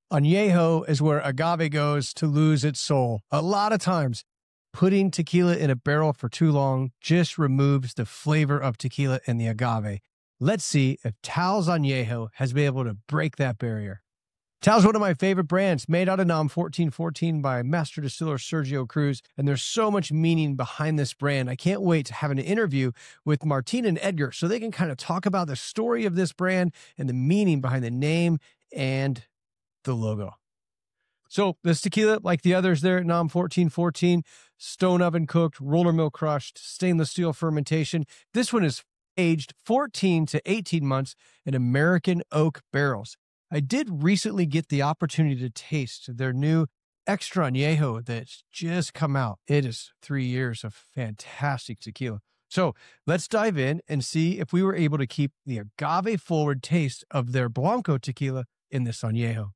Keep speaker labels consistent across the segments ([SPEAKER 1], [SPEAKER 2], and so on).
[SPEAKER 1] Añejo is where agave goes to lose its soul. A lot of times, putting tequila in a barrel for too long just removes the flavor of tequila in the agave. Let's see if Tal's Añejo has been able to break that barrier. Tal's one of my favorite brands, made out of NOM 1414 by master distiller Sergio Cruz, and there's so much meaning behind this brand. I can't wait to have an interview with Martin and Edgar so they can kind of talk about the story of this brand and the meaning behind the name and the logo. So this tequila, like the others there at NOM 1414, stone oven cooked, roller mill crushed, stainless steel fermentation. This one is aged 14 to 18 months in American oak barrels. I did recently get the opportunity to taste their new Extra Añejo that's just come out. It is 3 years of fantastic tequila. So let's dive in and see if we were able to keep the agave forward taste of their Blanco tequila in this Añejo.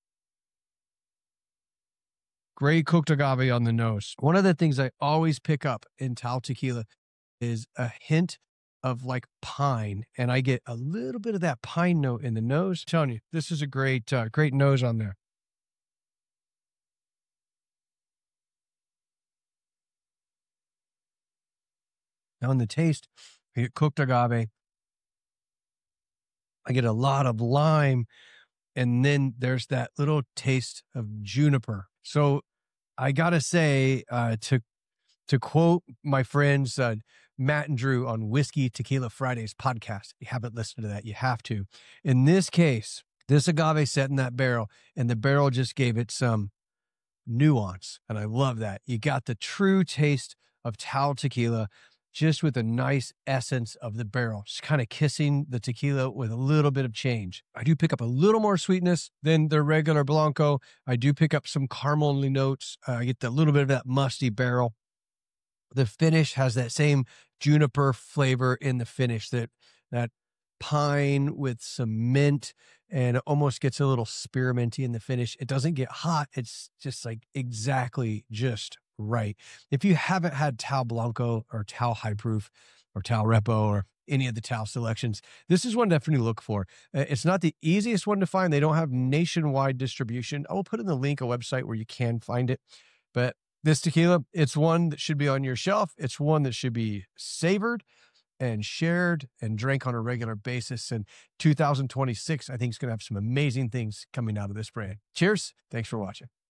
[SPEAKER 1] Great cooked agave on the nose. One of the things I always pick up in Tal tequila is a hint of like pine, and I get a little bit of that pine note in the nose. I'm telling you, this is a great nose on there. Now in the taste, I get cooked agave. I get a lot of lime, and then there's that little taste of juniper. So I gotta say, to quote my friends Matt and Drew on Whiskey Tequila Fridays podcast, if you haven't listened to that, you have to. In this case, this agave sat in that barrel, and the barrel just gave it some nuance, and I love that. You got the true taste of Tal tequila, just with a nice essence of the barrel, just kind of kissing the tequila with a little bit of change. I do pick up a little more sweetness than their regular Blanco. I do pick up some caramel notes. I get a little bit of that musty barrel. The finish has that same juniper flavor in the finish, that pine with some mint, and it almost gets a little spearminty in the finish. It doesn't get hot. It's just like exactly just right. If you haven't had Tal Blanco or Tal High Proof or Tal Repo or any of the Tal selections, this is one definitely look for. It's not the easiest one to find. They don't have nationwide distribution. I will put in the link, a website where you can find it. But this tequila, it's one that should be on your shelf. It's one that should be savored and shared and drank on a regular basis. And 2026, I think, is going to have some amazing things coming out of this brand. Cheers. Thanks for watching.